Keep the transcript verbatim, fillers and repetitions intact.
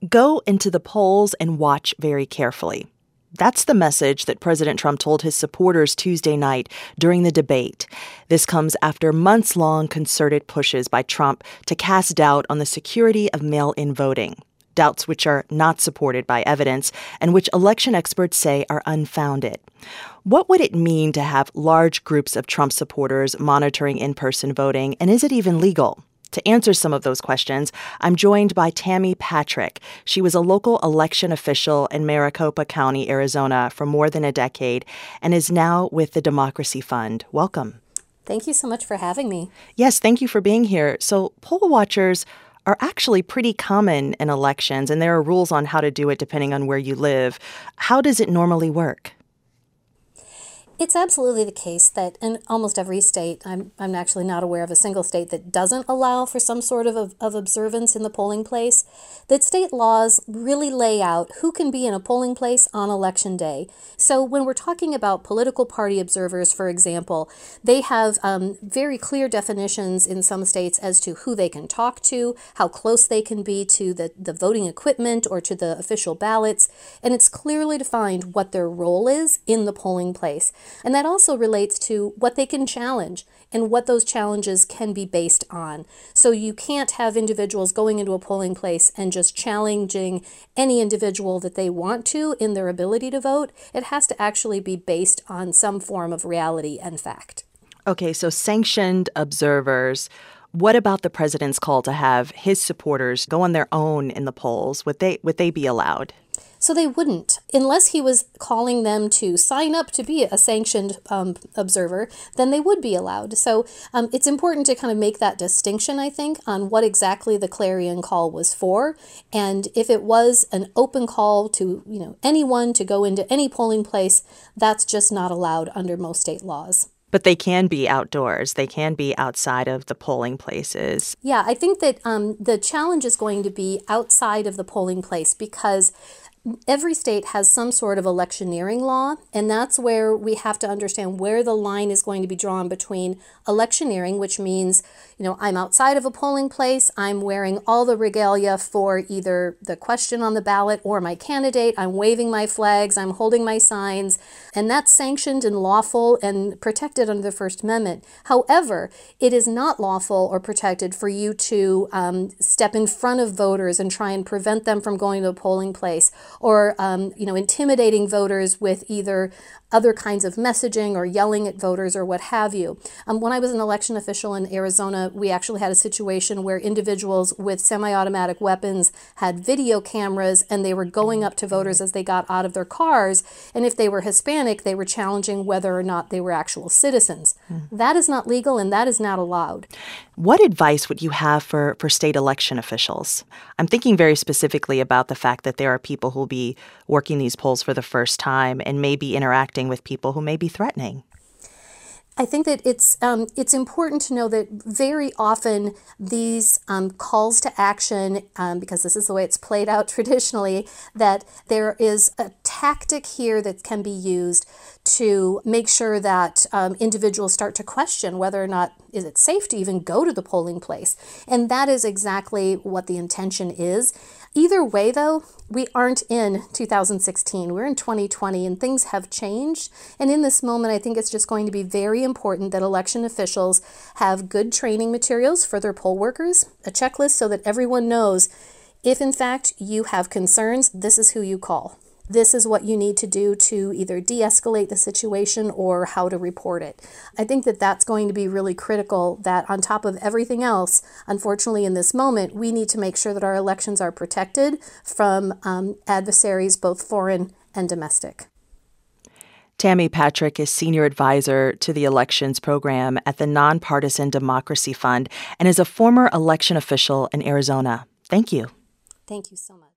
Go into the polls and watch very carefully. That's the message that President Trump told his supporters Tuesday night during the debate. This comes after months-long concerted pushes by Trump to cast doubt on the security of mail-in voting, doubts which are not supported by evidence and which election experts say are unfounded. What would it mean to have large groups of Trump supporters monitoring in-person voting, and is it even legal? To answer some of those questions, I'm joined by Tammy Patrick. She was a local election official in Maricopa County, Arizona for more than a decade and is now with the Democracy Fund. Welcome. Thank you so much for having me. Yes, thank you for being here. So poll watchers are actually pretty common in elections, and there are rules on how to do it depending on where you live. How does it normally work? It's absolutely the case that in almost every state, I'm I'm actually not aware of a single state that doesn't allow for some sort of, of, of observance in the polling place, that state laws really lay out who can be in a polling place on election day. So when we're talking about political party observers, for example, they have um, very clear definitions in some states as to who they can talk to, how close they can be to the, the voting equipment or to the official ballots, and it's clearly defined what their role is in the polling place. And that also relates to what they can challenge and what those challenges can be based on. So you can't have individuals going into a polling place and just challenging any individual that they want to in their ability to vote. It has to actually be based on some form of reality and fact. Okay, so sanctioned observers. What about the president's call to have his supporters go on their own in the polls? Would they would they be allowed? So they wouldn't, unless he was calling them to sign up to be a sanctioned um, observer, then they would be allowed. So um, it's important to kind of make that distinction, I think, on what exactly the clarion call was for. And if it was an open call to, you know, anyone to go into any polling place, that's just not allowed under most state laws. But they can be outdoors. They can be outside of the polling places. Yeah, I think that um, the challenge is going to be outside of the polling place because every state has some sort of electioneering law, and that's where we have to understand where the line is going to be drawn between electioneering, which means, you know, I'm outside of a polling place, I'm wearing all the regalia for either the question on the ballot or my candidate, I'm waving my flags, I'm holding my signs, and that's sanctioned and lawful and protected under the First Amendment. However, it is not lawful or protected for you to um, step in front of voters and try and prevent them from going to a polling place, or um, you know, intimidating voters with either other kinds of messaging or yelling at voters or what have you. Um, when I was an election official in Arizona, we actually had a situation where individuals with semi-automatic weapons had video cameras and they were going up to voters as they got out of their cars, and if they were Hispanic, they were challenging whether or not they were actual citizens. Mm-hmm. That is not legal and that is not allowed. What advice would you have for, for state election officials? I'm thinking very specifically about the fact that there are people who will be working these polls for the first time and may be interacting with people who may be threatening. I think that it's um, it's important to know that very often these um, calls to action, um, because this is the way it's played out traditionally, that there is a tactic here that can be used to make sure that um, individuals start to question whether or not is it safe to even go to the polling place. And that is exactly what the intention is. Either way, though, we aren't in two thousand sixteen. We're in twenty twenty, and things have changed. And in this moment, I think it's just going to be very important that election officials have good training materials for their poll workers, a checklist so that everyone knows if, in fact, you have concerns, this is who you call. This is what you need to do to either de-escalate the situation or how to report it. I think that that's going to be really critical, that on top of everything else, unfortunately in this moment, we need to make sure that our elections are protected from um, adversaries, both foreign and domestic. Tammy Patrick is Senior Advisor to the Elections Program at the Nonpartisan Democracy Fund and is a former election official in Arizona. Thank you. Thank you so much.